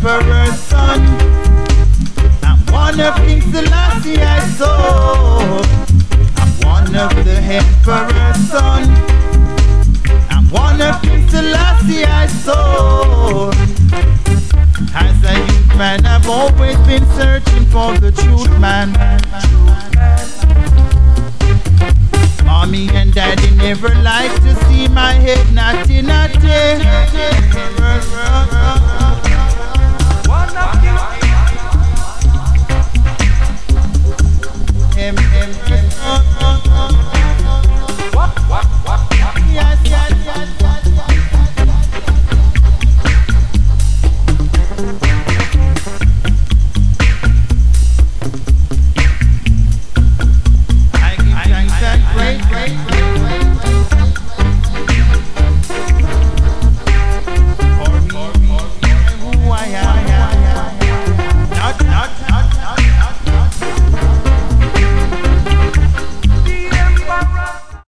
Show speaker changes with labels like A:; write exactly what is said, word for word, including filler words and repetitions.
A: Emperor's son. I'm one of King Selassie I saw. I'm one of the Emperor's son. I'm one of King Selassie I saw. As a youth man, I've always been searching for the truth, man. Mommy and daddy never liked to see my head naughty, naughty.